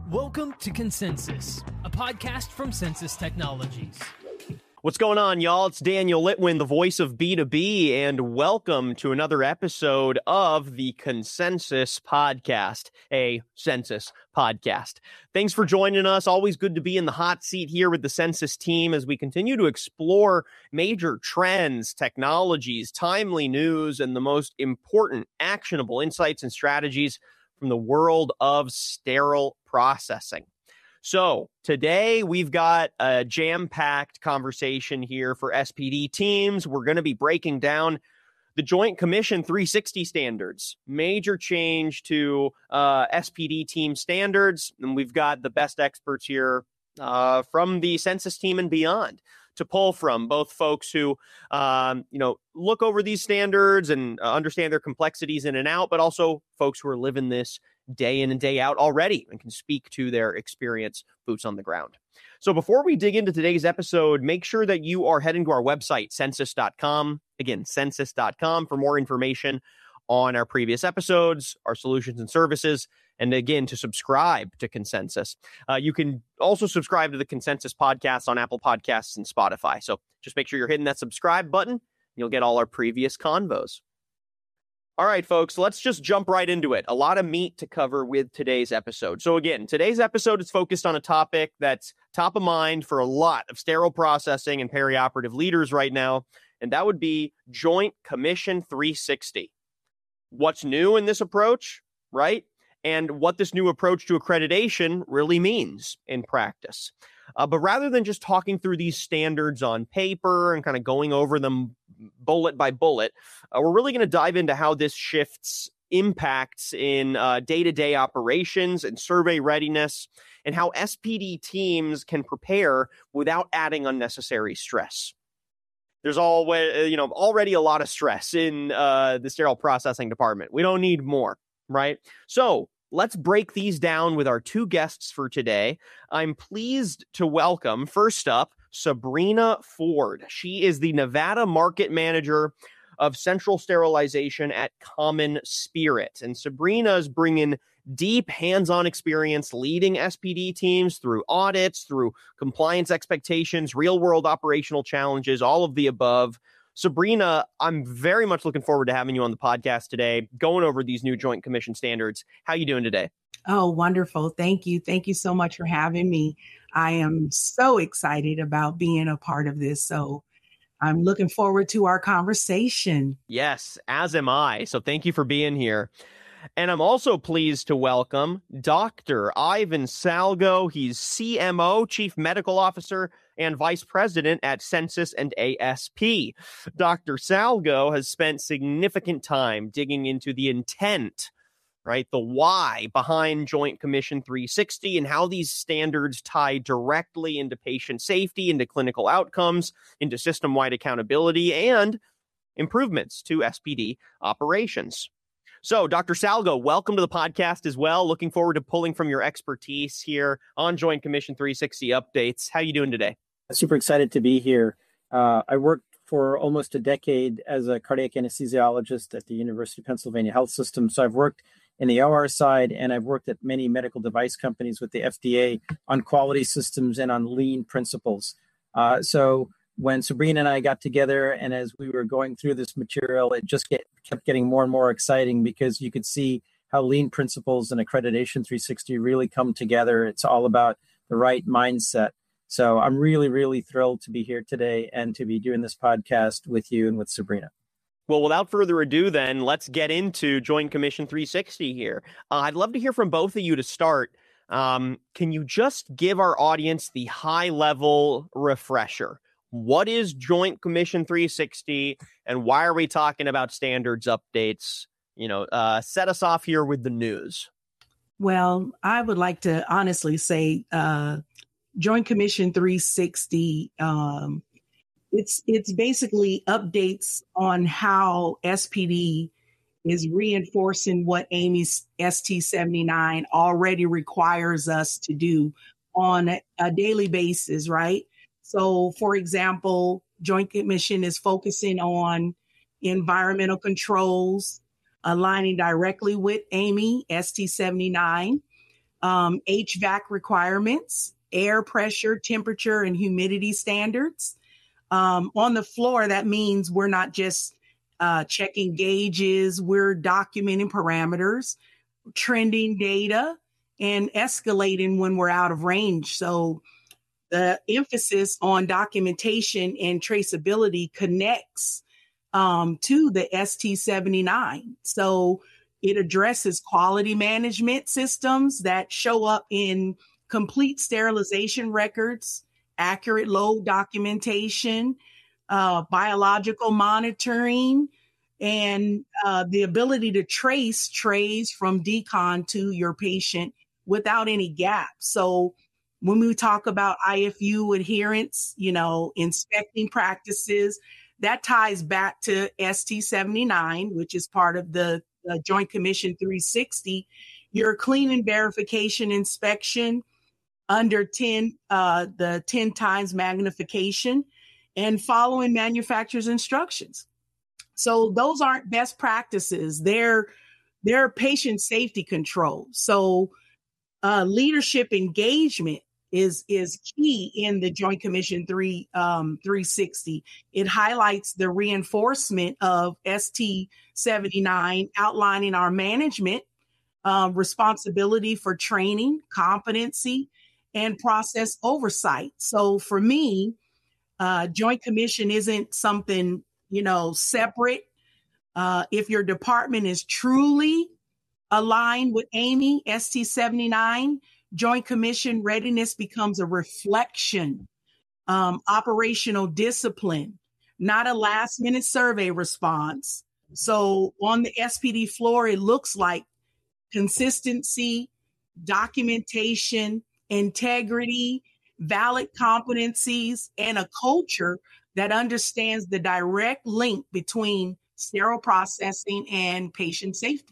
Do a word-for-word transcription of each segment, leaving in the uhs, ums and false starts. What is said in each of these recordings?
Welcome to Consensus, a podcast from Census Technologies. What's going on, y'all? It's Daniel Litwin, the voice of B two B, and welcome to another episode of the Consensus Podcast, a census podcast. Thanks for joining us. Always good to be in the hot seat here with the Census team as we continue to explore major trends, technologies, timely news, and the most important actionable insights and strategies from the world of sterile processing. So today we've got a jam-packed conversation here for S P D teams. We're going to be breaking down the Joint Commission three sixty standards, major change to uh, S P D team standards. And we've got the best experts here uh, from the Census team and beyond to pull from, both folks who, um, you know, look over these standards and uh, understand their complexities in and out, but also folks who are living this day in and day out already and can speak to their experience, boots on the ground. So before we dig into today's episode, make sure that you are heading to our website, census dot com. Again, census dot com for more information on our previous episodes, our solutions and services, and again, to subscribe to Consensus. Uh, you can also subscribe to the Consensus podcast on Apple Podcasts and Spotify. So just make sure you're hitting that subscribe button, and you'll get all our previous convos. All right, folks, let's just jump right into it. A lot of meat to cover with today's episode. So again, today's episode is focused on a topic that's top of mind for a lot of sterile processing and perioperative leaders right now, and that would be Joint Commission three sixty. What's new in this approach, right? And what this new approach to accreditation really means in practice. Uh, but rather than just talking through these standards on paper and kind of going over them bullet by bullet, uh, we're really going to dive into how this shifts impacts in uh, day-to-day operations and survey readiness, and how S P D teams can prepare without adding unnecessary stress. There's always, you know, already a lot of stress in uh, the sterile processing department. We don't need more, right? So let's break these down with our two guests for today. I'm pleased to welcome, first up, Sabrina Ford. She is the Nevada Market Manager of Central Sterilization at Common Spirit. And Sabrina is bringing deep hands-on experience leading S P D teams through audits, through compliance expectations, real-world operational challenges, all of the above. Sabrina, I'm very much looking forward to having you on the podcast today, going over these new Joint Commission standards. How are you doing today? Oh, wonderful. Thank you. Thank you so much for having me. I am so excited about being a part of this. So I'm looking forward to our conversation. Yes, as am I. So thank you for being here. And I'm also pleased to welcome Doctor Ivan Salgo. He's C M O, Chief Medical Officer, and Vice President at Census and A S P. Doctor Salgo has spent significant time digging into the intent, right, the why behind Joint Commission three sixty and how these standards tie directly into patient safety, into clinical outcomes, into system-wide accountability, and improvements to S P D operations. So, Doctor Salgo, welcome to the podcast as well. Looking forward to pulling from your expertise here on Joint Commission three sixty updates. How are you doing today? Super excited to be here. Uh, I worked for almost a decade as a cardiac anesthesiologist at the University of Pennsylvania Health System. So I've worked in the O R side, and I've worked at many medical device companies with the F D A on quality systems and on lean principles. Uh, so when Sabrina and I got together, and as we were going through this material, it just get, kept getting more and more exciting because you could see how lean principles and accreditation three sixty really come together. It's all about the right mindset. So I'm really, really thrilled to be here today and to be doing this podcast with you and with Sabrina. Well, without further ado, then, let's get into Joint Commission three sixty here. Uh, I'd love to hear from both of you to start. Um, can you just give our audience the high-level refresher? What is Joint Commission three sixty, and why are we talking about standards updates? You know, uh, set us off here with the news. Well, I would like to honestly say uh, Joint Commission three sixty, um, it's it's basically updates on how S P D is reinforcing what A M E's S T seventy-nine already requires us to do on a daily basis, right? So, for example, Joint Commission is focusing on environmental controls, aligning directly with A M E S T seventy-nine. um, H V A C requirements, air pressure, temperature, and humidity standards. Um, on the floor, that means we're not just uh, checking gauges, we're documenting parameters, trending data, and escalating when we're out of range. So the emphasis on documentation and traceability connects um, to the S T seventy-nine. So it addresses quality management systems that show up in complete sterilization records, accurate load documentation, uh, biological monitoring, and uh, the ability to trace trays from decon to your patient without any gaps. So when we talk about I F U adherence, you know, inspecting practices, that ties back to S T seventy-nine, which is part of the, the Joint Commission three sixty, your cleaning verification inspection under ten, uh, the ten times magnification, and following manufacturer's instructions. So those aren't best practices. They're, they're patient safety control. So uh, leadership engagement is is key in the Joint Commission three sixty. It highlights the reinforcement of S T seventy-nine, outlining our management uh, responsibility for training, competency, and process oversight. So for me, uh, Joint Commission isn't something, you know, separate. Uh, if your department is truly aligned with A M E, S T seventy-nine, Joint Commission readiness becomes a reflection, um, operational discipline, not a last minute survey response. So on the S P D floor, it looks like consistency, documentation, integrity, valid competencies, and a culture that understands the direct link between sterile processing and patient safety.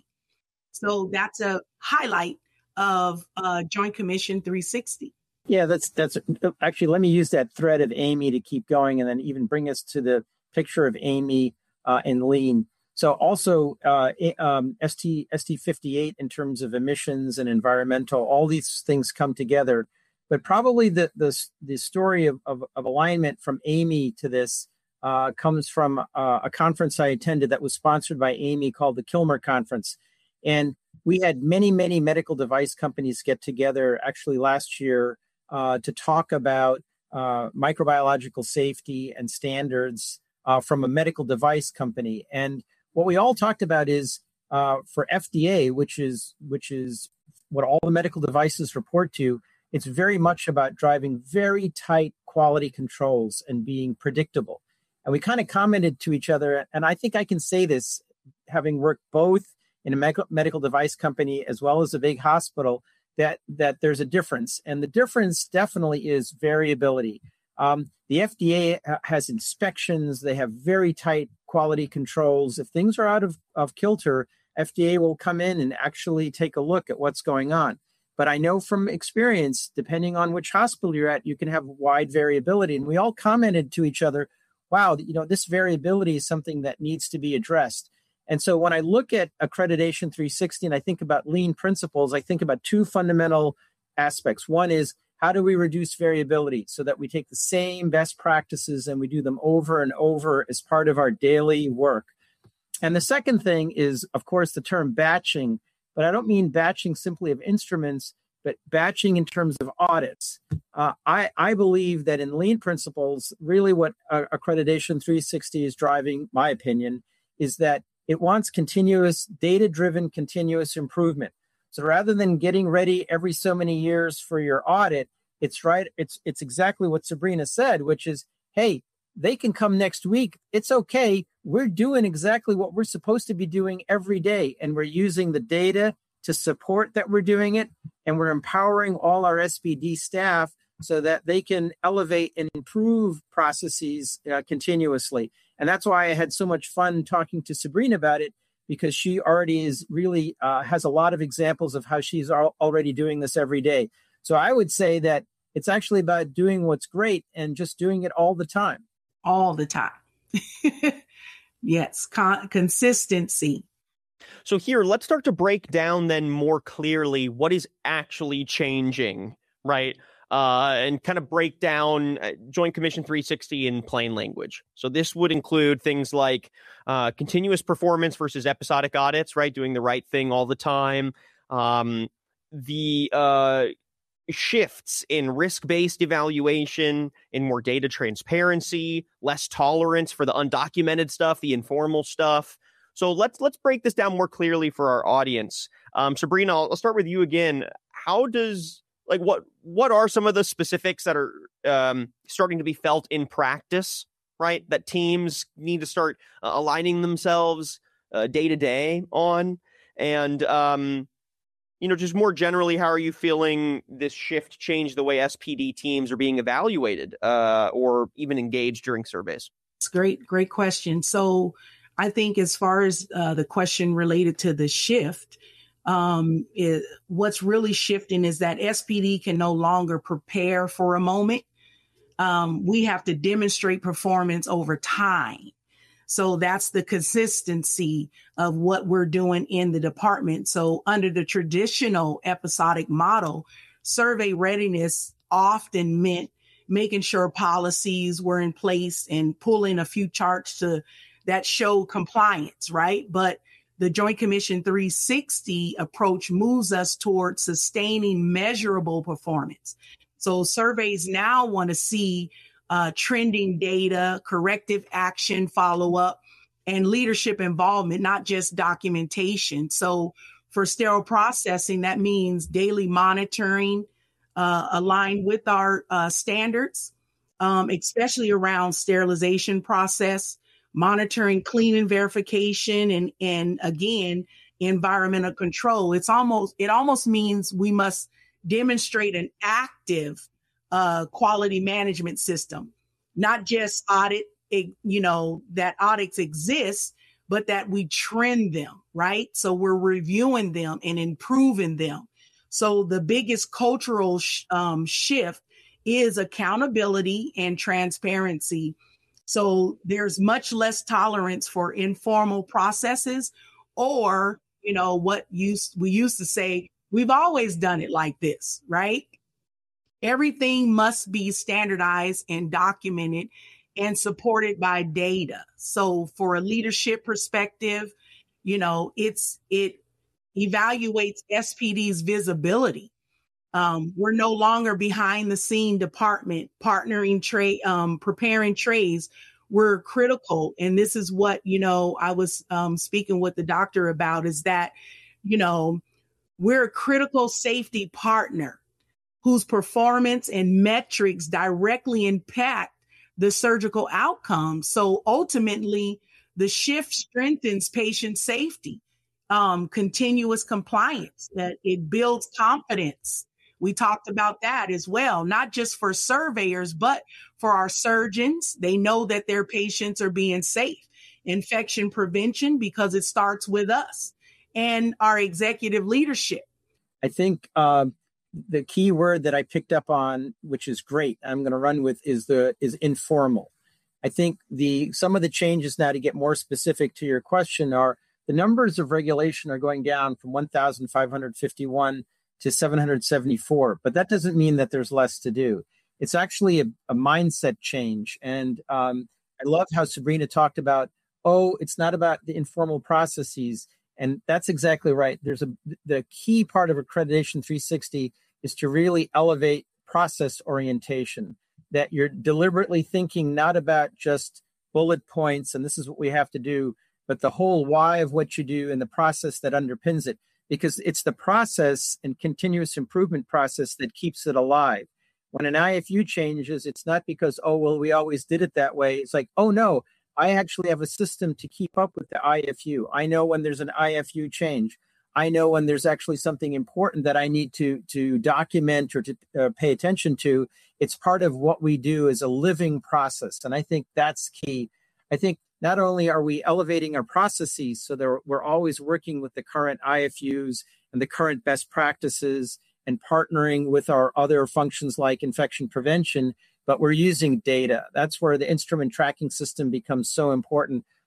So that's a highlight of uh, Joint Commission three sixty. Yeah, that's that's actually, let me use that thread of A M E to keep going and then even bring us to the picture of A M E uh, and lean. So also uh, um, S T fifty-eight in terms of emissions and environmental, all these things come together. But probably the the, the story of, of, of alignment from A M E to this uh, comes from uh, a conference I attended that was sponsored by A M E called the Kilmer Conference. And we had many, many medical device companies get together actually last year uh, to talk about uh, microbiological safety and standards uh, from a medical device company. And what we all talked about is uh, for F D A, which is which is what all the medical devices report to, it's very much about driving very tight quality controls and being predictable. And we kind of commented to each other, and I think I can say this, having worked both in a medical, medical device company as well as a big hospital, that, that there's a difference. And the difference definitely is variability. Um, the F D A has inspections. They have very tight quality controls. If things are out of, of kilter, F D A will come in and actually take a look at what's going on. But I know from experience, depending on which hospital you're at, you can have wide variability. And we all commented to each other, wow, you know, this variability is something that needs to be addressed. And so when I look at Accreditation three sixty and I think about lean principles, I think about two fundamental aspects. One is, how do we reduce variability so that we take the same best practices and we do them over and over as part of our daily work? And the second thing is, of course, the term batching, but I don't mean batching simply of instruments, but batching in terms of audits. Uh, I, I believe that in lean principles, really what uh, Accreditation three sixty is driving, my opinion, is that it wants continuous, data-driven continuous improvement. So rather than getting ready every so many years for your audit, it's right. It's it's exactly what Sabrina said, which is, hey, they can come next week. It's okay. We're doing exactly what we're supposed to be doing every day, and we're using the data to support that we're doing it, and we're empowering all our S P D staff so that they can elevate and improve processes uh, continuously. And that's why I had so much fun talking to Sabrina about it, because she already is really uh, has a lot of examples of how she's al- already doing this every day. So I would say that it's actually about doing what's great and just doing it all the time. All the time. Yes, con- consistency. So here, let's start to break down then more clearly what is actually changing, right? Uh, and kind of break down uh, Joint Commission three sixty in plain language. So this would include things like uh, continuous performance versus episodic audits, right? Doing the right thing all the time. Um, the uh, shifts in risk-based evaluation, in more data transparency, less tolerance for the undocumented stuff, the informal stuff. So let's let's break this down more clearly for our audience. Um, Sabrina, I'll, I'll start with you again. How does like what what are some of the specifics that are um, starting to be felt in practice, right? That teams need to start uh, aligning themselves uh, day to day on, and um, you know, just more generally, how are you feeling this shift change the way S P D teams are being evaluated uh, or even engaged during surveys? It's great, great question. So I think as far as uh, the question related to the shift, um, it, what's really shifting is that S P D can no longer prepare for a moment. Um, we have to demonstrate performance over time. So that's the consistency of what we're doing in the department. So under the traditional episodic model, survey readiness often meant making sure policies were in place and pulling a few charts to that show compliance, right? But the Joint Commission three sixty approach moves us towards sustaining measurable performance. So surveys now want to see uh, trending data, corrective action, follow-up, and leadership involvement, not just documentation. So for sterile processing, that means daily monitoring uh, aligned with our uh, standards, um, especially around sterilization process, monitoring cleaning verification, and, and again, environmental control. It's almost, it almost means we must demonstrate an active uh, quality management system, not just audit, you know, that audits exist, but that we trend them, right? So we're reviewing them and improving them. So the biggest cultural sh- um, shift is accountability and transparency. So there's much less tolerance for informal processes, or, you know, what used we used to say, we've always done it like this, right? Everything must be standardized and documented and supported by data. So for a leadership perspective, you know, it's it evaluates S P D's visibility. Um, we're no longer behind the scene department partnering tray, um, preparing trays. We're critical. And this is what, you know, I was um, speaking with the doctor about, is that, you know, we're a critical safety partner whose performance and metrics directly impact the surgical outcomes. So ultimately, the shift strengthens patient safety, um, continuous compliance, that it builds confidence. We talked about that as well, not just for surveyors, but for our surgeons. They know that their patients are being safe. Infection prevention, because it starts with us, and our executive leadership. I think uh, the key word that I picked up on, which is great, I'm going to run with, is the is informal. I think the some of the changes now, to get more specific to your question, are the numbers of regulation are going down from one thousand five hundred fifty-one to seven hundred seventy-four, but that doesn't mean that there's less to do. It's actually a, a mindset change. And um, I love how Sabrina talked about, oh, it's not about the informal processes. And that's exactly right. There's a the key part of Accreditation three sixty is to really elevate process orientation, that you're deliberately thinking not about just bullet points and this is what we have to do, but the whole why of what you do and the process that underpins it, because it's the process and continuous improvement process that keeps it alive. When an I F U changes, it's not because, oh, well, we always did it that way. It's like, oh, no, I actually have a system to keep up with the I F U. I know when there's an I F U change. I know when there's actually something important that I need to, to document or to uh, pay attention to. It's part of what we do as a living process. And I think that's key. I think not only are we elevating our processes so that we're always working with the current I F Us and the current best practices and partnering with our other functions like infection prevention, but we're using data. That's where the instrument tracking system becomes so important.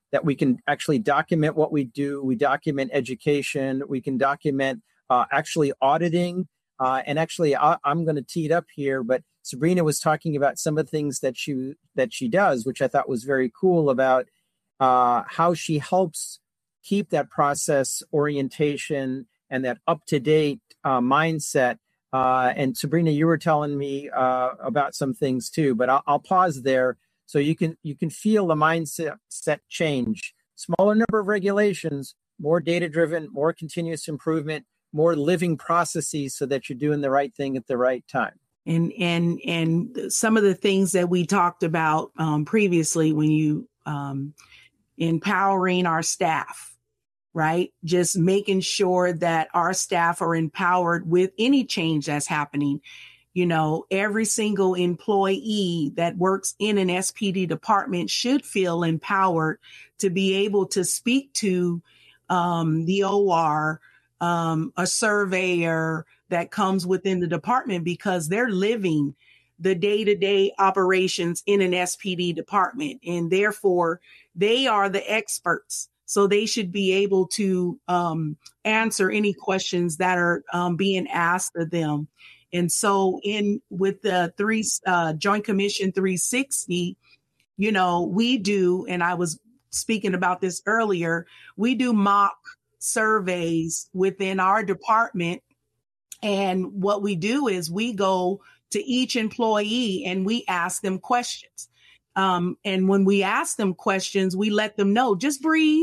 that we can actually document what we do. We document education. We can document uh, actually auditing. Uh, and actually, I, I'm going to tee it up here, but Sabrina was talking about some of the things that she that she does, which I thought was very cool about uh, how she helps keep that process orientation and that up-to-date uh, mindset. Uh, and Sabrina, you were telling me uh, about some things too, but I'll, I'll pause there so you can you can feel the mindset set change. Smaller number of regulations, more data-driven, more continuous improvement, more living processes so that you're doing the right thing at the right time. And and and some of the things that we talked about um, previously when you um, empowering our staff, right? Just making sure that our staff are empowered with any change that's happening. You know, every single employee that works in an S P D department should feel empowered to be able to speak to um, the O R, um, a surveyor that comes within the department, because they're living the day-to-day operations in an S P D department. And therefore, they are the experts. So they should be able to um, answer any questions that are um, being asked of them. And so in with the three uh, Joint Commission three sixty, you know, we do, and I was speaking about this earlier, we do mock surveys within our department. And what we do is we go to each employee and we ask them questions. Um, and when we ask them questions, we let them know, just breathe,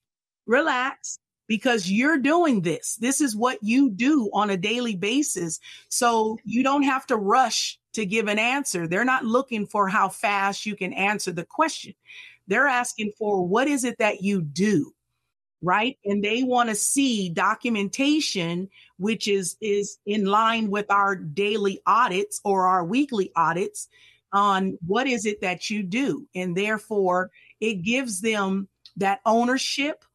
relax, because you're doing this. This is what you do on a daily basis. So you don't have to rush to give an answer. They're not looking for how fast you can answer the question. They're asking for, what is it that you do? Right. And they want to see documentation, which is, is in line with our daily audits or our weekly audits on what is it that you do. And therefore, it gives them that ownership.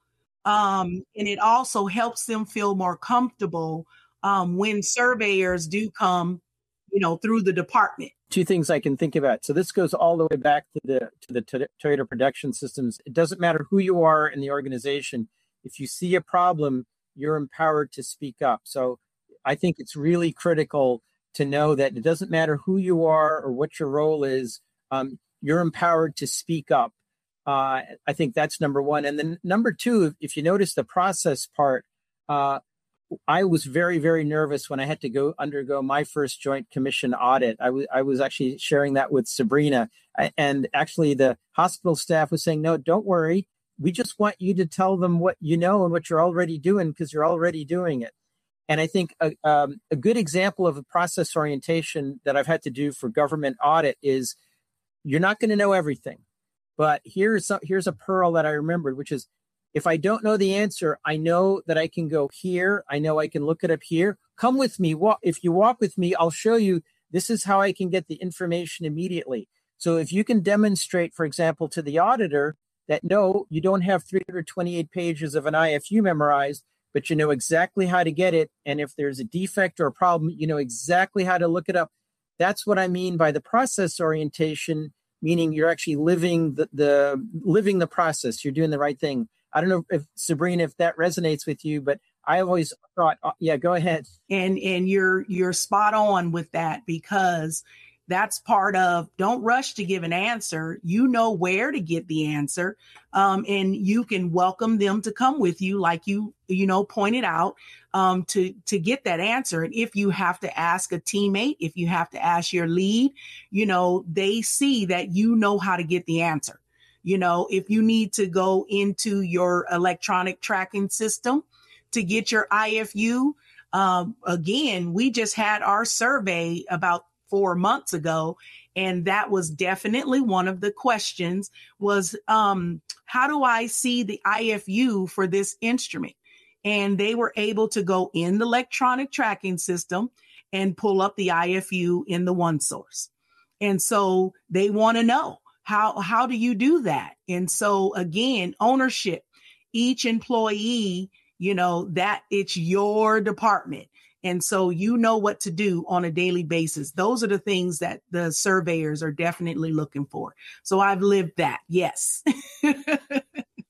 Um, and it also helps them feel more comfortable um, when surveyors do come, you know, through the department. Two things I can think about. So this goes all the way back to the to the Toyota Production Systems. It doesn't matter who you are in the organization. If you see a problem, you're empowered to speak up. So I think it's really critical to know that it doesn't matter who you are or what your role is. Um, you're empowered to speak up. Uh, I think that's number one. And then number two, if you notice the process part, uh, I was very, very nervous when I had to go undergo my first Joint Commission audit. I was I was actually sharing that with Sabrina. And actually the hospital staff was saying, no, don't worry. We just want you to tell them what you know and what you're already doing, because you're already doing it. And I think a, um, a good example of a process orientation that I've had to do for government audit is, you're not going to know everything. But here's a, here's a pearl that I remembered, which is, if I don't know the answer, I know that I can go here. I know I can look it up here. Come with me. Walk, if you walk with me, I'll show you this is how I can get the information immediately. So if you can demonstrate, for example, to the auditor that, no, you don't have three hundred twenty-eight pages of an I F U memorized, but you know exactly how to get it. And if there's a defect or a problem, you know exactly how to look it up. That's what I mean by the process orientation, meaning you're actually living the, the living the process. You're doing the right thing. I don't know if Sabrina, if that resonates with you, but I always thought, oh, yeah, go ahead. And and you're you're spot on with that, because that's part of, don't rush to give an answer. You know where to get the answer, um, and you can welcome them to come with you, like you you know pointed out, um, to to get that answer. And if you have to ask a teammate, if you have to ask your lead, you know they see that you know how to get the answer. You know, if you need to go into your electronic tracking system to get your I F U, um, again, we just had our survey about four months ago, and that was definitely one of the questions was, um, how do I see the I F U for this instrument? And they were able to go in the electronic tracking system and pull up the I F U in the OneSource. And so they want to know, how, how do you do that? And so again, ownership, each employee, you know, that it's your department. And so you know what to do on a daily basis. Those are the things that the surveyors are definitely looking for. So I've lived that. Yes.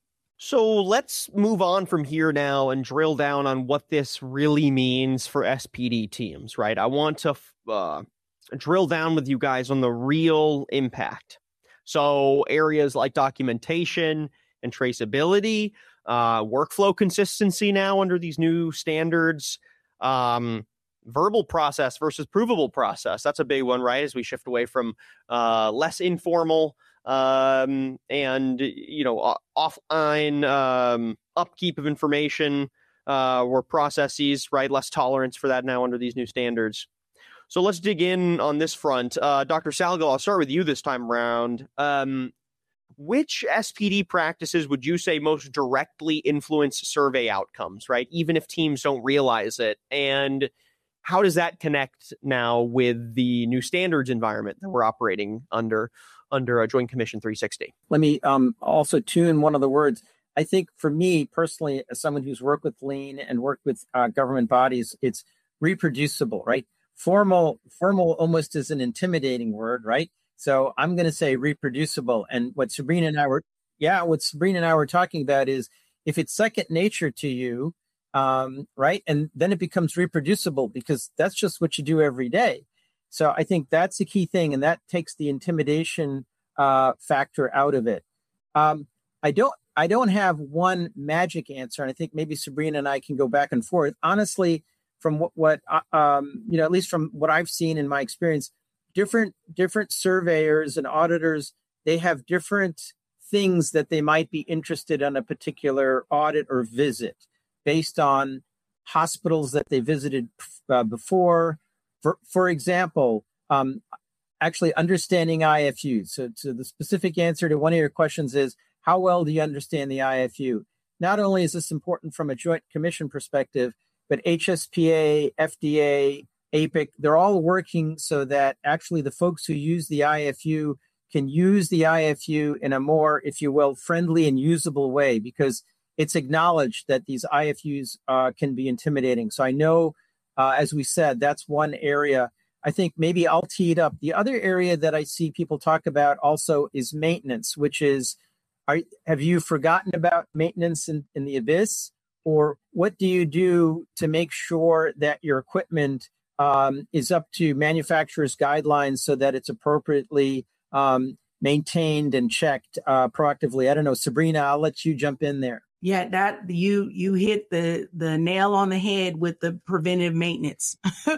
So let's move on from here now and drill down on what this really means for S P D teams, right? I want to uh, drill down with you guys on the real impact. So areas like documentation and traceability, uh, workflow consistency now under these new standards, um, verbal process versus provable process. That's a big one, right? As we shift away from uh, less informal um, and, you know, offline um, upkeep of information uh, or processes, right? Less tolerance for that now under these new standards. So let's dig in on this front. Uh, Doctor Salgo, I'll start with you this time around. Um, which S P D practices would you say most directly influence survey outcomes, right? Even if teams don't realize it. And how does that connect now with the new standards environment that we're operating under, under a Joint Commission three sixty? Let me um, also tune one of the words. I think for me personally, as someone who's worked with Lean and worked with uh, government bodies, it's reproducible, right? Formal, formal almost is an intimidating word, right? So I'm going to say reproducible. And what Sabrina and I were, yeah, what Sabrina and I were talking about is if it's second nature to you, um, right? And then it becomes reproducible because that's just what you do every day. So I think that's the key thing. And that takes the intimidation uh, factor out of it. Um, I don't, I don't have one magic answer. And I think maybe Sabrina and I can go back and forth. Honestly, from what, what um, you know, at least from what I've seen in my experience, different different surveyors and auditors, they have different things that they might be interested in a particular audit or visit based on hospitals that they visited uh, before. For, for example, um, actually understanding I F U. So, so the specific answer to one of your questions is, how well do you understand the I F U? Not only is this important from a Joint Commission perspective, but H S P A, F D A, A P I C, they're all working so that actually the folks who use the I F U can use the I F U in a more, if you will, friendly and usable way, because it's acknowledged that these I F Us uh, can be intimidating. So I know, uh, as we said, that's one area. I think maybe I'll tee it up. The other area that I see people talk about also is maintenance, which is, are, have you forgotten about maintenance in, in the abyss? Or what do you do to make sure that your equipment um, is up to manufacturer's guidelines so that it's appropriately um, maintained and checked uh, proactively? I don't know, Sabrina, I'll let you jump in there. Yeah, that you you hit the the nail on the head with the preventive maintenance.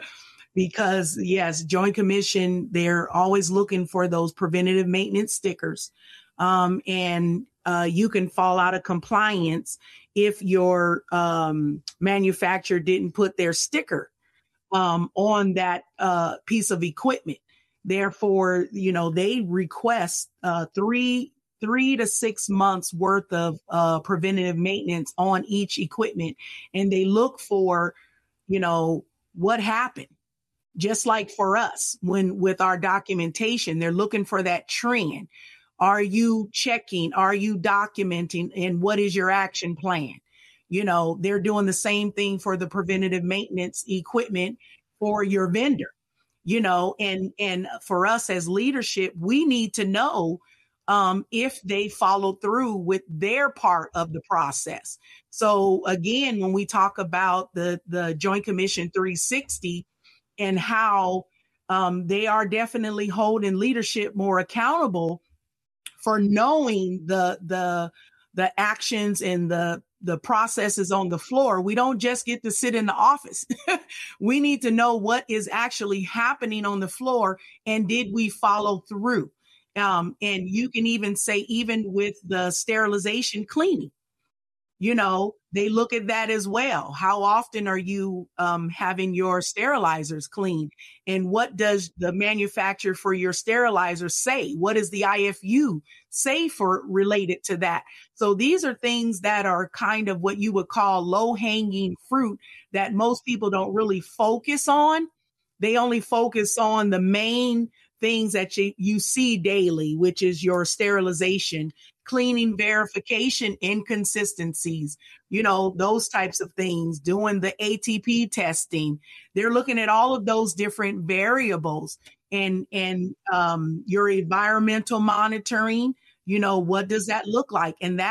Because yes, Joint Commission, they're always looking for those preventative maintenance stickers. Um, and uh, you can fall out of compliance if your um, manufacturer didn't put their sticker um, on that uh, piece of equipment. Therefore, you know, they request uh, three three to six months worth of uh, preventative maintenance on each equipment. And they look for, you know, what happened. Just like for us, when with our documentation, they're looking for that trend. Are you checking? Are you documenting? And what is your action plan? You know, they're doing the same thing for the preventative maintenance equipment for your vendor, you know, and, and for us as leadership, we need to know um, if they follow through with their part of the process. So again, when we talk about the, the Joint Commission three sixty and how um, they are definitely holding leadership more accountable for knowing the the the actions and the the processes on the floor. We don't just get to sit in the office. We need to know what is actually happening on the floor and did we follow through? Um, and you can even say, even with the sterilization cleaning, you know, they look at that as well. How often are you um, having your sterilizers cleaned? And what does the manufacturer for your sterilizer say? What does the I F U say for related to that? So these are things that are kind of what you would call low hanging fruit that most people don't really focus on. They only focus on the main things that you, you see daily, which is your sterilization, cleaning, verification, inconsistencies, you know, those types of things, doing the A T P testing. They're looking at all of those different variables and, and um, your environmental monitoring, you know, what does that look like? And that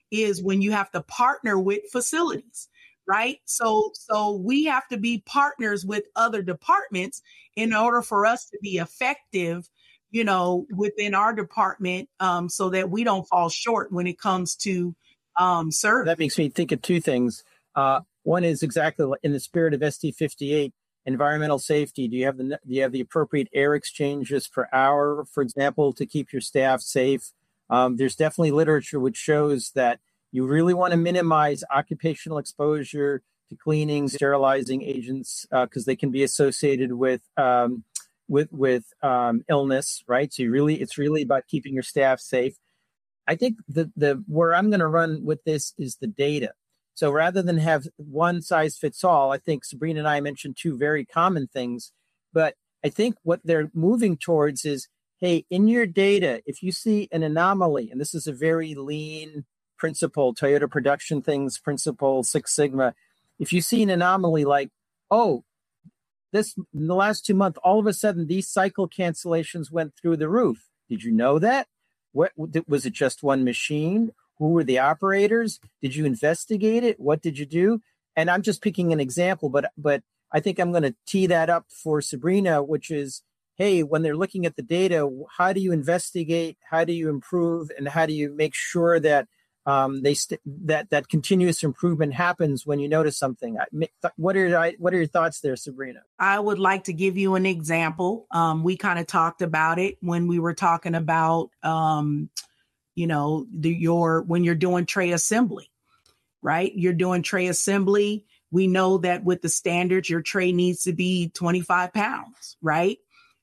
is when you have to partner with facilities, right? So, so we have to be partners with other departments in order for us to be effective, you know, within our department, um, so that we don't fall short when it comes to um, service. That makes me think of two things. Uh, one is exactly in the spirit of S T fifty-eight, environmental safety. Do you have the do you have the appropriate air exchanges per hour, for example, to keep your staff safe? Um, there's definitely literature which shows that you really want to minimize occupational exposure to cleaning, sterilizing agents, because uh, they can be associated with um, with with um, illness, right? So you really, it's really about keeping your staff safe. I think the the where I'm going to run with this is the data. So rather than have one size fits all, I think Sabrina and I mentioned two very common things, but I think what they're moving towards is, hey, in your data, if you see an anomaly, and this is a very lean principle, Toyota production things principle, Six Sigma, if you see an anomaly like, oh, this in the last two months, all of a sudden these cycle cancellations went through the roof. Did you know that? What was it? Just one machine? Who were the operators? Did you investigate it? What did you do? And I'm just picking an example, but but I think I'm going to tee that up for Sabrina, which is, hey, when they're looking at the data, how do you investigate? How do you improve? And how do you make sure that um, they st- that that continuous improvement happens when you notice something? What are I, what are your thoughts there, Sabrina? I would like to give you an example. Um, we kind of talked about it when we were talking about, um, you know, the, your when you're doing tray assembly, right? You're doing tray assembly. We know that with the standards, your tray needs to be twenty-five pounds, right?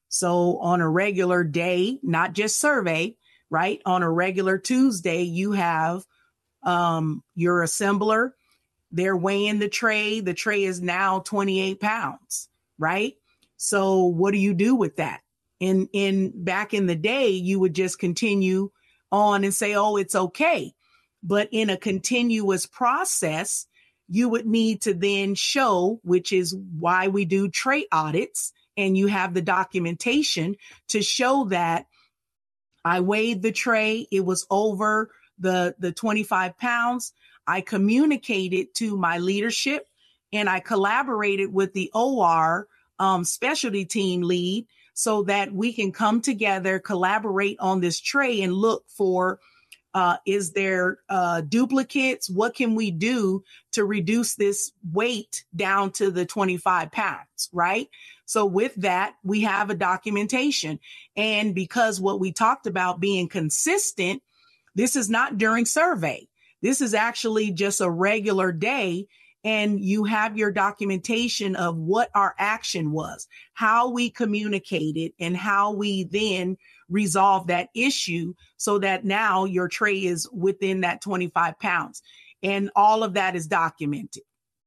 So on a regular day, not just survey, right? On a regular Tuesday, you have um, your assembler. They're weighing the tray. The tray is now twenty-eight pounds, right? So what do you do with that? In in back in the day, you would just continue on and say, oh, it's okay. But in a continuous process, you would need to then show, which is why we do tray audits, and you have the documentation to show that I weighed the tray, it was over the, the twenty-five pounds. I communicated to my leadership and I collaborated with the O R um, specialty team lead so that we can come together, collaborate on this tray and look for, uh, is there uh, duplicates? What can we do to reduce this weight down to the twenty-five pounds, right? So with that, we have a documentation. And because what we talked about being consistent, this is not during survey. This is actually just a regular day. And you have your documentation of what our action was, how we communicated, and how we then resolve that issue so that now your tray is within that twenty-five pounds. And all of that is documented.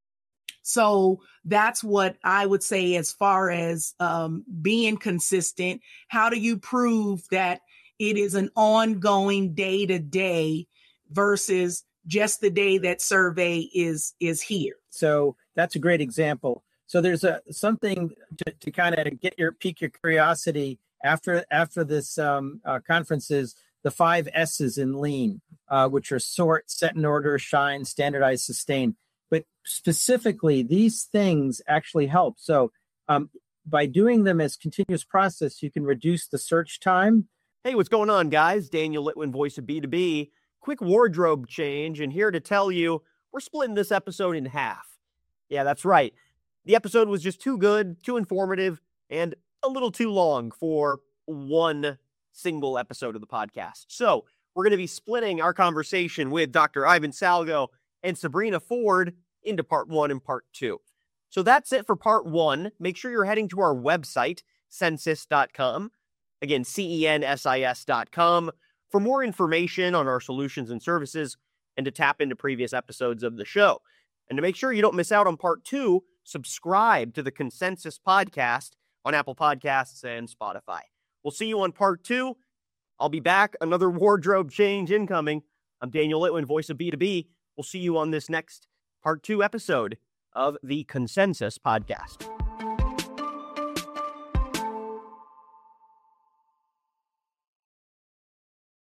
So that's what I would say as far as um, being consistent. How do you prove that it is an ongoing day to day versus just the day that survey is is here? So that's a great example. So there's a something to, to kind of get your pique your curiosity after after this um, uh, conference is the five S's in Lean, uh, which are sort, set in order, shine, standardize, sustain. But specifically, these things actually help. So um, by doing them as continuous process, you can reduce the search time. Hey, what's going on, guys? Daniel Litwin, voice of B two B. Quick wardrobe change, and here to tell you, we're splitting this episode in half. Yeah, that's right. The episode was just too good, too informative, and a little too long for one single episode of the podcast. So we're going to be splitting our conversation with Doctor Ivan Salgo and Sabrina Ford into part one and part two. So that's it for part one. Make sure you're heading to our website, census dot com. Again, C E N S I S dot com for more information on our solutions and services and to tap into previous episodes of the show. And to make sure you don't miss out on part two, subscribe to the Consensus Podcast on Apple Podcasts and Spotify. We'll see you on part two. I'll be back. Another wardrobe change incoming. I'm Daniel Litwin, voice of B two B. We'll see you on this next part two episode of the Consensus Podcast.